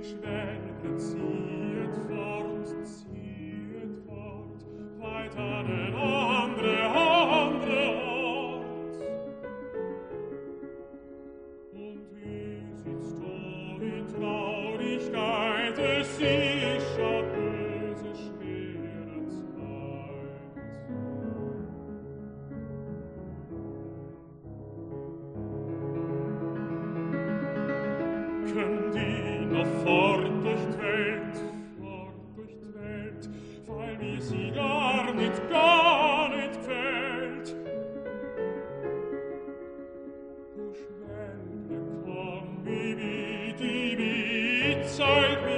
Ziehet fort, weit an den andere Ort. Und wie sitzt du in Traurigkeit, es ist ja böse, schwere Zeit. Könnt ihr noch fort durch die Welt, weil mir sie gar nicht gefällt. O Schwelle, komm, wie die Zeit